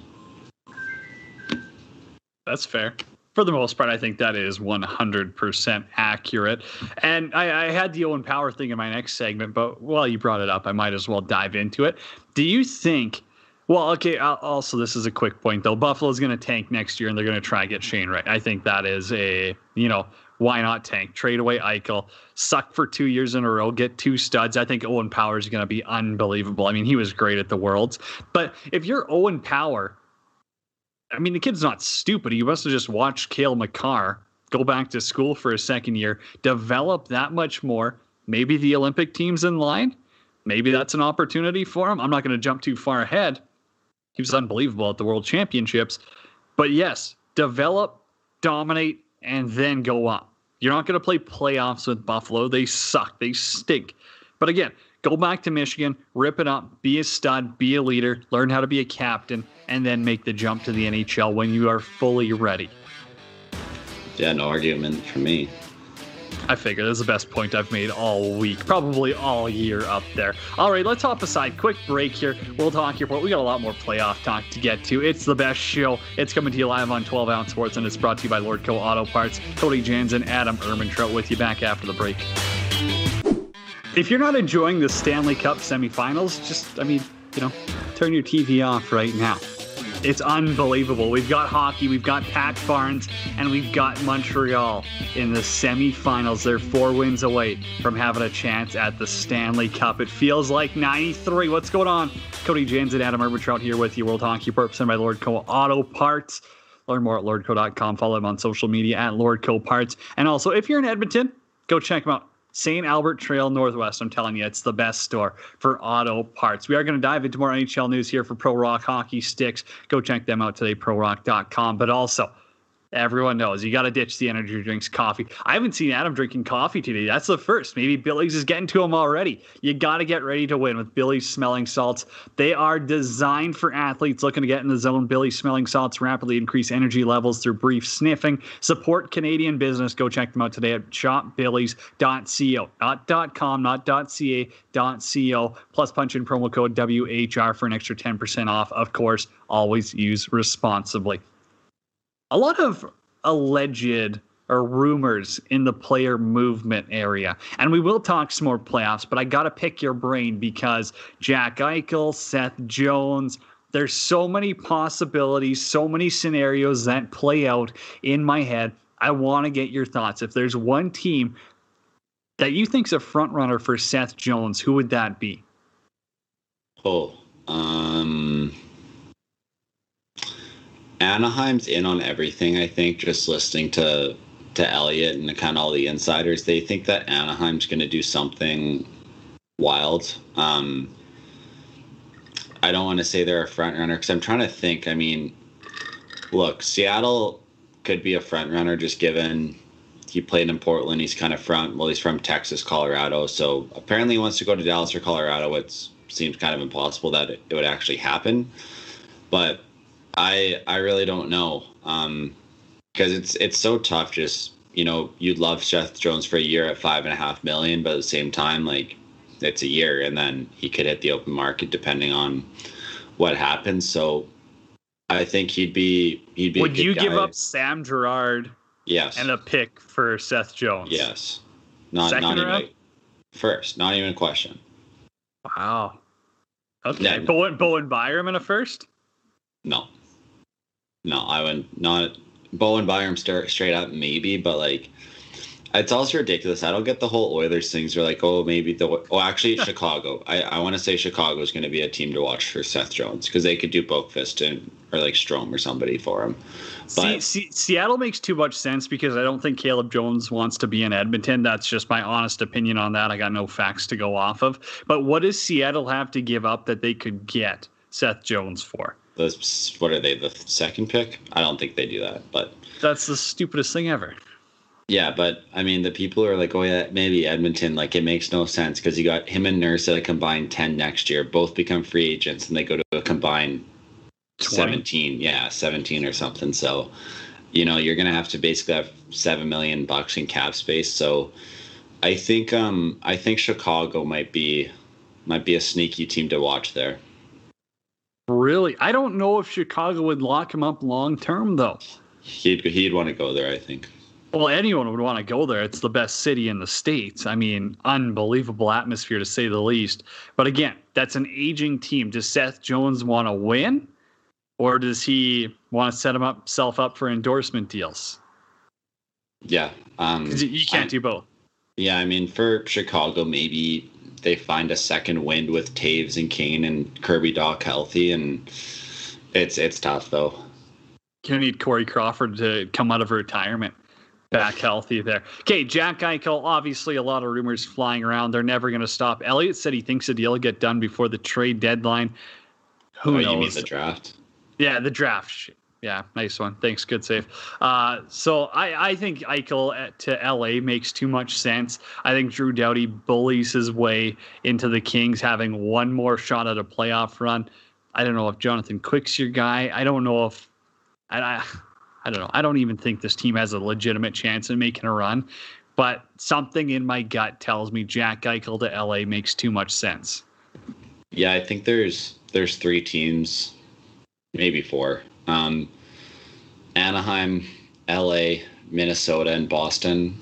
That's fair. For the most part, I think that is 100% accurate. And I had the Owen Power thing in my next segment, but while you brought it up, I might as well dive into it. Do you think... Well, okay, also, this is a quick point, though. Buffalo's going to tank next year, and they're going to try and get Shane Wright. I think that is why not tank? Trade away Eichel, suck for 2 years in a row, get 2 studs. I think Owen Power is going to be unbelievable. I mean, he was great at the Worlds. But if you're Owen Power, I mean, the kid's not stupid. He must have just watched Cale Makar go back to school for a second year, develop that much more. Maybe the Olympic team's in line. Maybe that's an opportunity for him. I'm not going to jump too far ahead. He was unbelievable at the World Championships. But yes, develop, dominate, and then go up. You're not going to play playoffs with Buffalo. They suck. They stink. But again, go back to Michigan, rip it up, be a stud, be a leader, learn how to be a captain, and then make the jump to the NHL when you are fully ready. Yeah, no argument for me. I figure that's the best point I've made all week, probably all year up there. All right, let's hop aside. Quick break here. World Hockey Report. We got a lot more playoff talk to get to. It's the best show. It's coming to you live on 12 Ounce Sports, and it's brought to you by Lordco Auto Parts. Cody Jansen, Adam Ermintrout with you back after the break. If you're not enjoying the Stanley Cup semifinals, turn your TV off right now. It's unbelievable. We've got hockey, we've got Pat Barnes, and we've got Montreal in the semifinals. They're 4 wins away from having a chance at the Stanley Cup. It feels like 93. What's going on? Cody James and Adam Ermintrout here with you. World Hockey Report presented by Lordco Auto Parts. Learn more at lordco.com. Follow them on social media at Lordco Parts. And also, if you're in Edmonton, go check them out. St. Albert Trail Northwest. I'm telling you, it's the best store for auto parts. We are going to dive into more NHL news here for Pro Rock Hockey Sticks. Go check them out today, prorock.com. But also, everyone knows you got to ditch the energy drinks, coffee. I haven't seen Adam drinking coffee today. That's the first. Maybe Billy's is getting to him already. You got to get ready to win with Billy's Smelling Salts. They are designed for athletes looking to get in the zone. Billy's Smelling Salts rapidly increase energy levels through brief sniffing. Support Canadian business. Go check them out today at shopbillys.co. Not .com, not .ca.co. Plus punch in promo code WHR for an extra 10% off. Of course, always use responsibly. A lot of alleged or rumors in the player movement area. And we will talk some more playoffs, but I got to pick your brain because Jack Eichel, Seth Jones, there's so many possibilities, so many scenarios that play out in my head. I want to get your thoughts. If there's one team that you think's a front runner for Seth Jones, who would that be? Anaheim's in on everything, I think, just listening to Elliott and kind of all the insiders. They think that Anaheim's going to do something wild. I don't want to say they're a front runner because I'm trying to think. I mean, look, Seattle could be a front runner just given he played in Portland. He's kind of he's from Texas, Colorado. So apparently he wants to go to Dallas or Colorado. It seems kind of impossible that it would actually happen. But I really don't know because it's so tough. Just, you'd love Seth Jones for a year at $5.5 million, but at the same time, like, it's a year, and then he could hit the open market depending on what happens. So I think he'd be. Would you give up Sam Girard? Yes. And a pick for Seth Jones? Yes. Not round? even first. Not even a question. Wow. Okay. Yeah, Bowen Byram in a first? No, I wouldn't. Not Bowen Byram straight up, maybe, but like, it's also ridiculous. I don't get the whole Oilers things. They're like, actually, Chicago. I want to say Chicago is going to be a team to watch for Seth Jones because they could do Boqvist or like Strome or somebody for him. But Seattle makes too much sense because I don't think Caleb Jones wants to be in Edmonton. That's just my honest opinion on that. I got no facts to go off of. But what does Seattle have to give up that they could get Seth Jones for? What are they, the second pick? I don't think they do that, but that's the stupidest thing ever. Yeah, but I mean, the people are like, oh yeah, maybe Edmonton. Like, it makes no sense because you got him and Nurse at a combined 10 next year. Both become free agents, and they go to a combined 17. Yeah, 17 or something. So, you're gonna have to basically have $7 million in cap space. So, I think Chicago might be a sneaky team to watch there. Really, I don't know if Chicago would lock him up long term though. He'd want to go there, I think. Well, anyone would want to go there. It's the best city in the States. I mean, unbelievable atmosphere to say the least. But again, that's an aging team. Does Seth Jones want to win? Or does he want to set himself up for endorsement deals? Yeah. You can't do both. Yeah, I mean, for Chicago, maybe they find a second wind with Taves and Kane and Kirby Dach healthy, and it's tough, though. You need Corey Crawford to come out of retirement back healthy there. Okay, Jack Eichel, obviously a lot of rumors flying around. They're never going to stop. Elliott said he thinks the deal will get done before the trade deadline. Who knows? You mean the draft? Yeah, the draft. Yeah, nice one. Thanks. Good save. So I think Eichel to LA makes too much sense. I think Drew Doughty bullies his way into the Kings having one more shot at a playoff run. I don't know if Jonathan Quick's your guy. I don't know if I don't know. I don't even think this team has a legitimate chance in making a run, but something in my gut tells me Jack Eichel to LA makes too much sense. Yeah, I think there's 3 teams, maybe 4. Anaheim, LA, Minnesota, and Boston.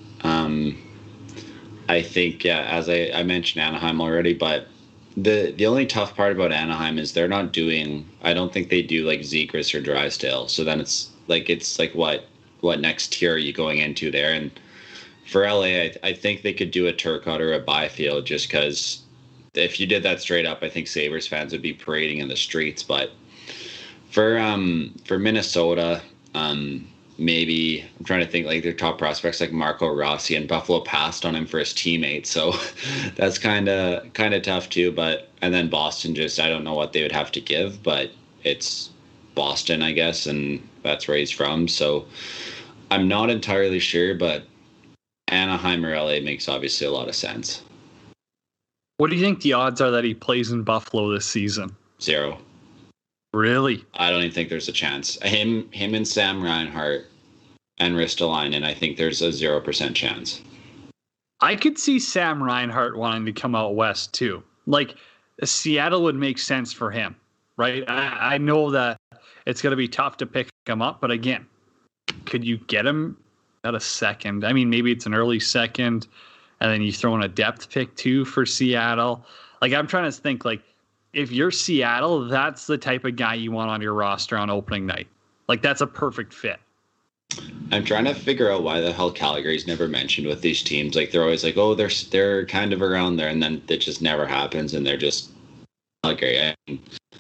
I think, yeah, as I mentioned Anaheim already, but the only tough part about Anaheim is they're not doing, I don't think they do like Zegras or Drysdale. So then it's like what next tier are you going into there? And for LA, I think they could do a Turcotte or a Byfield just because if you did that straight up, I think Sabres fans would be parading in the streets. But for Minnesota, maybe I'm trying to think like their top prospects like Marco Rossi, and Buffalo passed on him for his teammate, so that's kind of tough too. And then Boston, just I don't know what they would have to give, but it's Boston, I guess, and that's where he's from. So I'm not entirely sure, but Anaheim or LA makes obviously a lot of sense. What do you think the odds are that he plays in Buffalo this season? 0. Really? I don't even think there's a chance. Him and Sam Reinhart and Ristolainen, I think there's a 0% chance. I could see Sam Reinhart wanting to come out west too. Like Seattle would make sense for him, right? I know that it's going to be tough to pick him up, but again, could you get him at a second? I mean, maybe it's an early second, and then you throw in a depth pick too for Seattle. Like I'm trying to think like, if you're Seattle, that's the type of guy you want on your roster on opening night. Like, that's a perfect fit. I'm trying to figure out why the hell Calgary's never mentioned with these teams. Like, they're always like, oh, they're kind of around there, and then it just never happens, and they're just Calgary.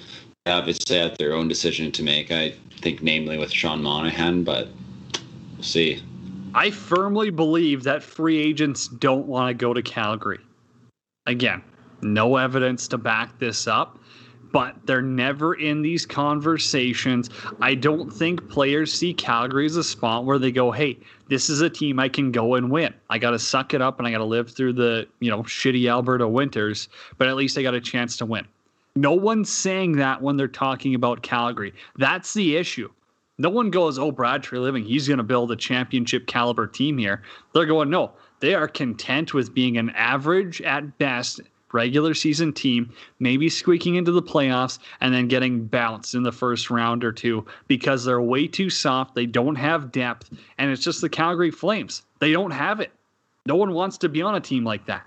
obviously have their own decision to make. I think, namely with Sean Monahan, but we'll see. I firmly believe that free agents don't want to go to Calgary. Again, no evidence to back this up, but they're never in these conversations. I don't think players see Calgary as a spot where they go, hey, this is a team I can go and win. I got to suck it up and I got to live through the, shitty Alberta winters, but at least I got a chance to win. No one's saying that when they're talking about Calgary. That's the issue. No one goes, oh, Brad Treliving, he's going to build a championship caliber team here. They're going, no, they are content with being an average at best regular season team, maybe squeaking into the playoffs and then getting bounced in the first round or two because they're way too soft. They don't have depth, and it's just the Calgary Flames. They don't have it. No one wants to be on a team like that.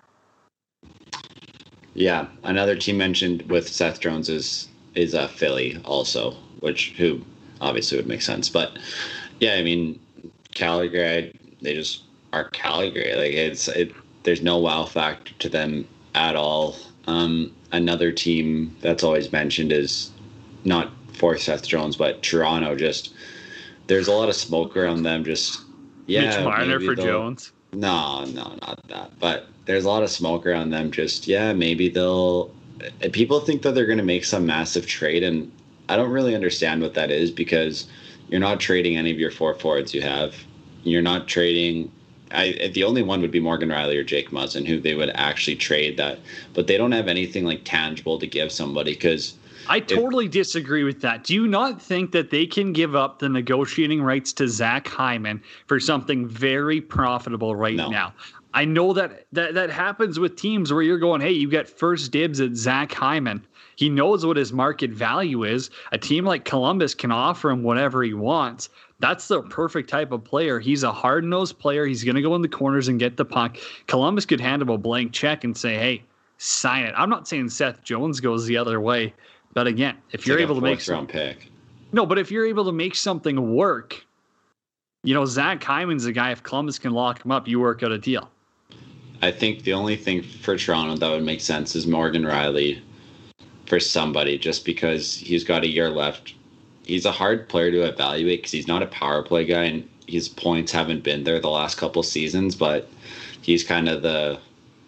Yeah, another team mentioned with Seth Jones is Philly also, who obviously would make sense. But yeah, I mean, Calgary, they just are Calgary. Like there's no wow factor to them at all. Another team that's always mentioned is not for Seth Jones, but Toronto. Just there's a lot of smoke around them. Just Mitch Marner for Jones. No, not that. But there's a lot of smoke around them. Just maybe they'll. People think that they're going to make some massive trade, and I don't really understand what that is because you're not trading any of your 4 forwards you have. You're not trading. The only one would be Morgan Rielly or Jake Muzzin, who they would actually trade that, but they don't have anything like tangible to give somebody. Because I totally disagree with that. Do you not think that they can give up the negotiating rights to Zach Hyman for something very profitable now? I know that happens with teams where you're going, hey, you get first dibs at Zach Hyman. He knows what his market value is. A team like Columbus can offer him whatever he wants. That's the perfect type of player. He's a hard-nosed player. He's going to go in the corners and get the puck. Columbus could hand him a blank check and say, hey, sign it. I'm not saying Seth Jones goes the other way. But again, if you're able to make round pick. No, but if you're able to make something work, Zach Hyman's a guy, if Columbus can lock him up, you work out a deal. I think the only thing for Toronto that would make sense is Morgan Rielly for somebody, just because he's got a year left. He's a hard player to evaluate because he's not a power play guy and his points haven't been there the last couple seasons, but he's kind of the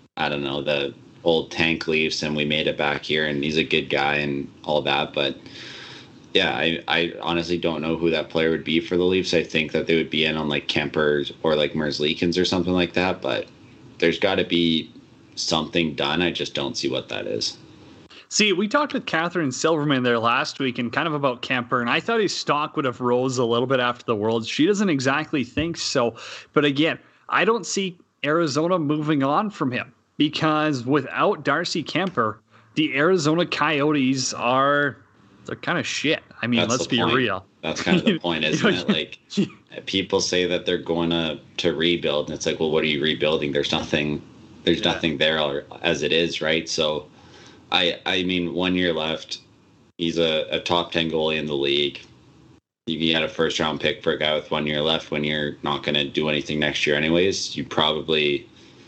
old tank Leafs and we made it back here and he's a good guy and all that. But yeah, I honestly don't know who that player would be for the Leafs. I think that they would be in on like Kemper or like Merzlikins or something like that, but there's got to be something done. I just don't see what that is. See, we talked with Catherine Silverman there last week and kind of about Kemper, and I thought his stock would have rose a little bit after the Worlds. She doesn't exactly think so. But again, I don't see Arizona moving on from him because without Darcy Kemper, the Arizona Coyotes they're kind of shit. I mean, let's be real. That's kind of the point, isn't it? Like, people say that they're going to rebuild, and it's like, well, what are you rebuilding? There's nothing there as it is, right? So I mean, 1 year left. He's a top 10 goalie in the league. You had a first round pick for a guy with 1 year left when you're not going to do anything next year anyways. You probably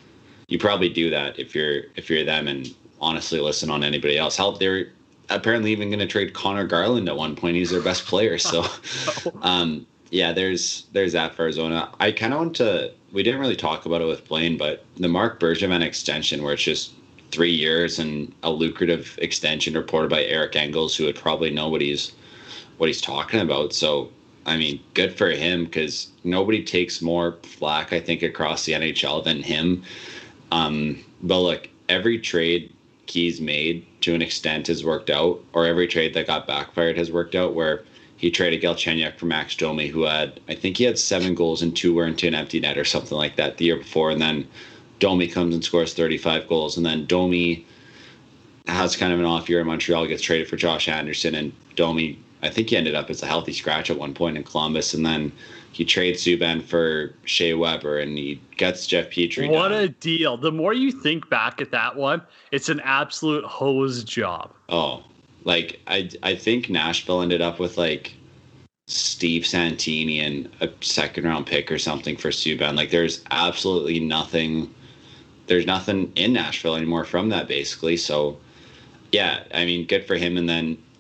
do that if you're them, and honestly listen on anybody else. Hell, they're apparently even going to trade Connor Garland at one point. He's their best player. So yeah, there's that for Arizona. I kind of we didn't really talk about it with Blaine, but the Mark Bergevin extension where it's just 3 years and a lucrative extension reported by Eric Engels, who would probably know what he's talking about. So, I mean, good for him because nobody takes more flack, I think, across the NHL than him. But look, every trade he's made to an extent has worked out, or every trade that got backfired has worked out, where he traded Galchenyuk for Max Domi, who I think he had 7 goals and 2 were into an empty net or something like that the year before. And then Domi comes and scores 35 goals. And then Domi has kind of an off year in Montreal, gets traded for Josh Anderson. And Domi, I think he ended up as a healthy scratch at one point in Columbus. And then he trades Subban for Shea Weber and he gets Jeff Petrie. What a deal. The more you think back at that one, it's an absolute hose job. Oh, like I think Nashville ended up with like Steve Santini and a second round pick or something for Subban. Like there's absolutely nothing. There's nothing in Nashville anymore from that basically. So yeah, I mean, good for him. And then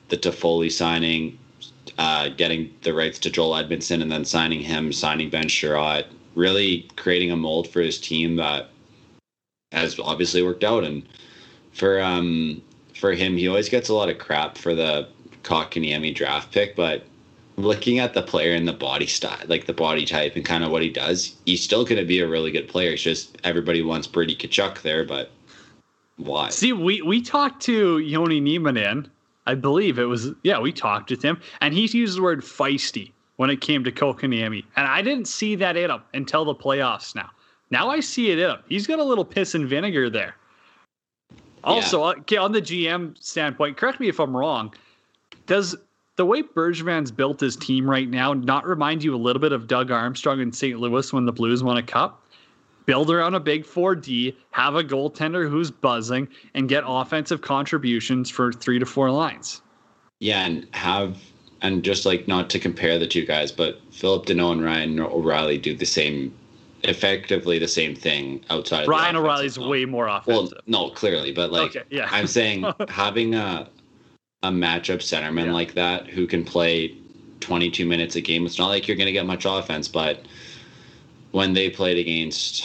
the Toffoli signing, getting the rights to Joel Edmondson, and then signing Ben Chiarot, really creating a mold for his team that has obviously worked out. And for him, he always gets a lot of crap for the Kotkaniemi draft pick, but looking at the player and the body style, like the body type and kind of what he does, he's still going to be a really good player. It's just everybody wants Brady Tkachuk there, but why? See, we talked to Yoni Niemanen. I believe it was, we talked with him, and he used the word feisty when it came to Kotkaniemi. And I didn't see that in him until the playoffs now. Now I see it in him. He's got a little piss and vinegar there. Also, on the GM standpoint, correct me if I'm wrong, does the way Bergevin's built his team right now not remind you a little bit of Doug Armstrong in St. Louis when the Blues won a cup? Build around a big 4D, have a goaltender who's buzzing, and get offensive contributions for 3 to 4 lines. Yeah, and just like, not to compare the two guys, but Philip Deneau and Ryan O'Reilly do effectively the same thing outside of Ryan O'Reilly's way more offensive. Well, no, clearly, but I'm saying having a matchup centerman like that who can play 22 minutes a game, it's not like you're going to get much offense, but when they played against,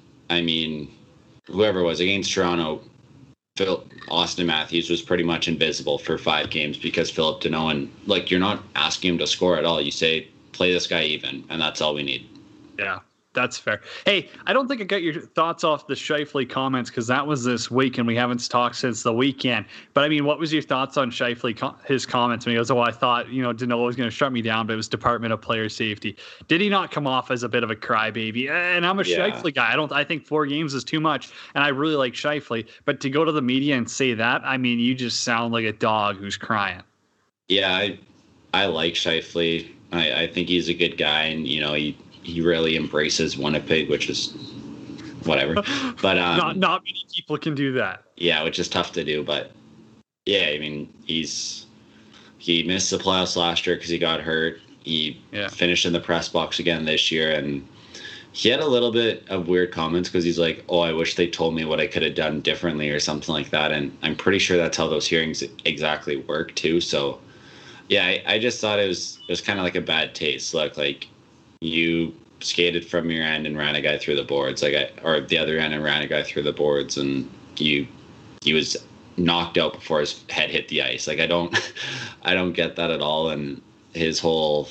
whoever it was, against Toronto, Austin Matthews was pretty much invisible for 5 games because Philip Deneau, and you're not asking him to score at all. You say, play this guy even, and that's all we need. Yeah. That's fair. Hey, I don't think I got your thoughts off the Scheifele comments because that was this week and we haven't talked since the weekend. But what was your thoughts on Scheifele, his comments when he goes, I thought, Deneau was going to shut me down, but it was Department of Player Safety. Did he not come off as a bit of a crybaby? And I'm a Scheifele guy. I think 4 games is too much. And I really like Scheifele. But to go to the media and say that, you just sound like a dog who's crying. Yeah, I like Scheifele. I think he's a good guy, and, he really embraces Winnipeg, which is whatever. But not many people can do that. Yeah, which is tough to do. But yeah, he missed the playoffs last year because he got hurt. He finished in the press box again this year, and he had a little bit of weird comments because he's like, "Oh, I wish they told me what I could have done differently" or something like that. And I'm pretty sure that's how those hearings exactly work too. So yeah, I just thought it was kind of like a bad taste. Look, you skated from your end and ran a guy through the boards, or the other end and ran a guy through the boards, and he was knocked out before his head hit the ice. I don't get that at all. And his whole,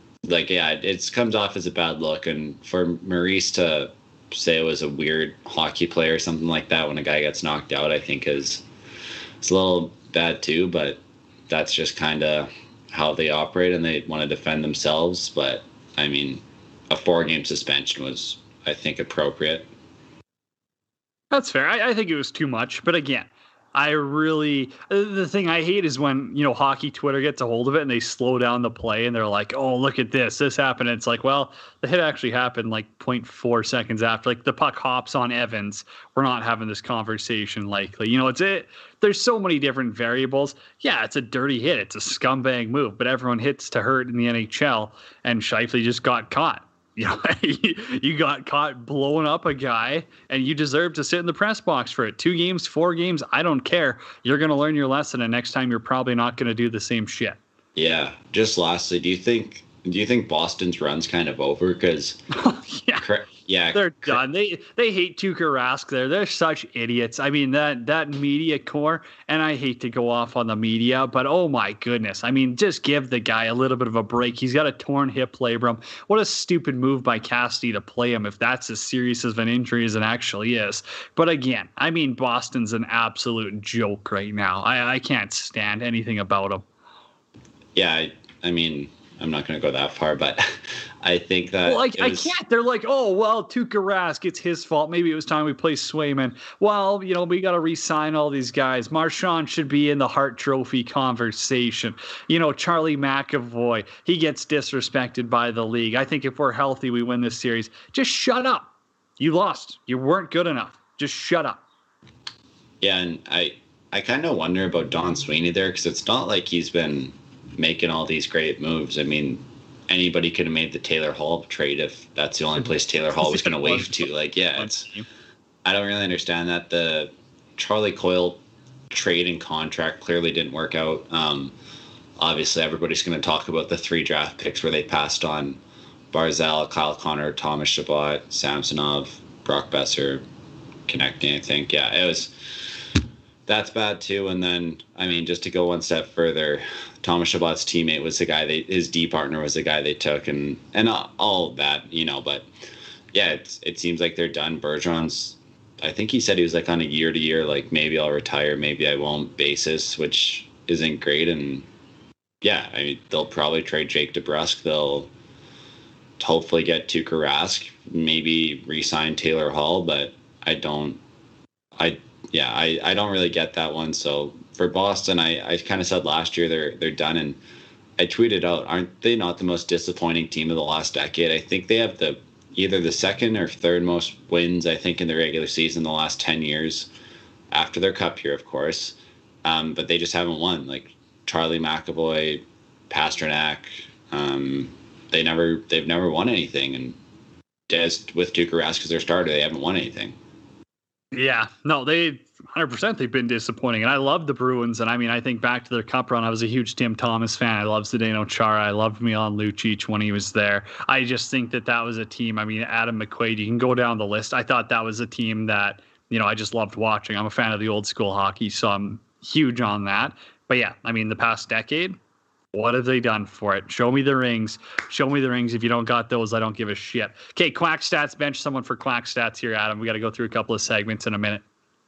it comes off as a bad look. And for Maurice to say it was a weird hockey play or something like that when a guy gets knocked out, I think it's a little bad too. But that's just kind of how they operate, and they want to defend themselves. But a 4-game suspension was, I think, appropriate. That's fair. I think it was too much. But again, the thing I hate is when, hockey Twitter gets a hold of it and they slow down the play and they're like, oh, look at this happened. And it's like, well, the hit actually happened 0.4 seconds after. The puck hops on Evans. We're not having this conversation likely. There's so many different variables. Yeah, it's a dirty hit. It's a scumbag move, but everyone hits to hurt in the NHL, and Scheifele just got caught. You got caught blowing up a guy, and you deserve to sit in the press box for it. 2 games, 4 games, I don't care. You're going to learn your lesson, and next time you're probably not going to do the same shit. Yeah. Just lastly, do you think Boston's run's kind of over? Because they're done. They hate Tuukka Rask there. They're such idiots. That media core, and I hate to go off on the media, but oh my goodness. Just give the guy a little bit of a break. He's got a torn hip labrum. What a stupid move by Cassidy to play him if that's as serious of an injury as it actually is. But again, Boston's an absolute joke right now. I can't stand anything about him. Yeah, I'm not going to go that far, but I think that... Well, I can't. They're like, oh, well, Tuukka Rask, it's his fault. Maybe it was time we play Swayman. Well, we got to re-sign all these guys. Marchand should be in the Hart Trophy conversation. Charlie McAvoy, he gets disrespected by the league. I think if we're healthy, we win this series. Just shut up. You lost. You weren't good enough. Just shut up. Yeah, and I kind of wonder about Don Sweeney there, because it's not like he's been making all these great moves. Anybody could have made the Taylor Hall trade if that's the only place Taylor Hall was going to wave to. I don't really understand that. The Charlie Coyle trade and contract clearly didn't work out. obviously everybody's going to talk about the 3 draft picks where they passed on Barzal, Kyle Connor, Thomas Chabot, Samsonov, Brock Besser, Konechny, I think. Yeah, that's bad too. And then, I mean, just to go one step further, Thomas Chabot's teammate was the guy his D partner was the guy they took, and all of that, but yeah, it seems like they're done. Bergeron's, I think he said he was like on a year-to-year, like maybe I'll retire, maybe I won't basis, which isn't great. And yeah, I mean, they'll probably trade Jake DeBrusk. They'll hopefully get Tuukka Rask, maybe re-sign Taylor Hall, but I don't really get that one. So for Boston, I kind of said last year they're done, and I tweeted out, aren't they not the most disappointing team of the last decade? I think they have either the second or third most wins, I think, in the regular season the last 10 years, after their cup year, of course. But they just haven't won. Like Charlie McAvoy, Pasternak, they've never won anything. And just with Tuukka Rask as their starter, they haven't won anything. Yeah, no, 100% they've been disappointing. And I love the Bruins. And I mean, I think back to their cup run, I was a huge Tim Thomas fan. I loved Zdeno Chara. I loved Milan Lucic when he was there. I just think that was a team. I mean, Adam McQuaid, you can go down the list. I thought that was a team that, I just loved watching. I'm a fan of the old school hockey, so I'm huge on that. But yeah, I mean, the past decade, what have they done for it? Show me the rings. Show me the rings. If you don't got those, I don't give a shit. Okay, Quack Stats, bench someone for Quack Stats here, Adam. We got to go through a couple of segments in a minute.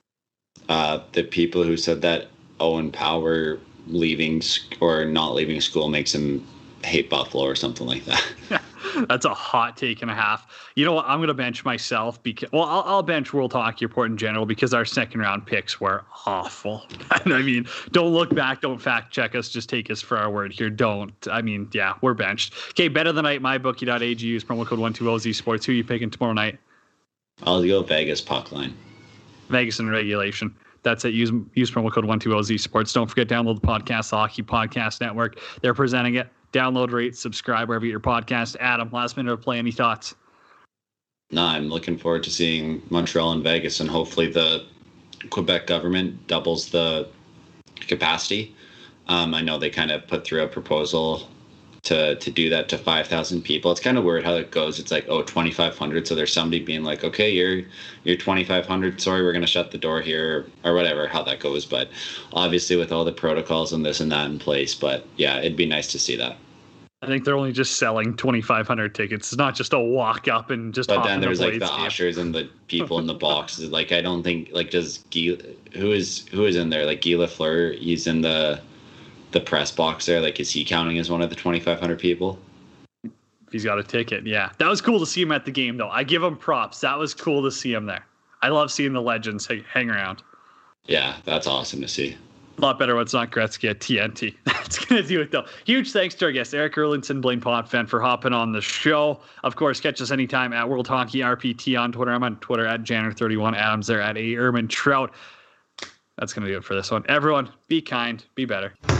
The people who said that Owen Power leaving or not leaving school makes him hate Buffalo or something like that. That's a hot take and a half. You know what? I'm going to bench myself because, I'll bench World Hockey Report in general because our second round picks were awful. And I mean, don't look back, don't fact check us, just take us for our word here. We're benched. Okay, better than night, mybookie.ag, use promo code 120Z Sports. Who are you picking tomorrow night? I'll go Vegas puck line. Vegas in regulation. That's it. Use promo code 120Z Sports. Don't forget, download the podcast, the Hockey Podcast Network. They're presenting it. Download, rate, subscribe wherever you get your podcast. Adam, last minute of play, any thoughts? No, I'm looking forward to seeing Montreal and Vegas, and hopefully the Quebec government doubles the capacity. I know they kind of put through a proposal to do that to 5,000 people. It's kind of weird how it goes. It's like, 2,500. So there's somebody being like, okay, you're 2,500. Sorry, we're going to shut the door here or whatever, how that goes. But obviously with all the protocols and this and that in place. But yeah, it'd be nice to see that. I think they're only just selling 2,500 tickets. It's not just a walk up and just. But then there's like the ushers and the people in the boxes. Like, I don't think does Guy, who is in there? Like Guy Lafleur, he's in the press box there. Like, is he counting as one of the 2,500 people? He's got a ticket. Yeah, that was cool to see him at the game, though. I give him props. That was cool to see him there. I love seeing the legends hang around. Yeah, that's awesome to see. A lot better when it's not Gretzky at TNT. That's going to do it, though. Huge thanks to our guests, Eric Erlinson, Blaine Potvin, for hopping on the show. Of course, catch us anytime at World Hockey RPT on Twitter. I'm on Twitter at Janner31. Adam's there at A. Erman Trout. That's going to do it for this one. Everyone, be kind, be better.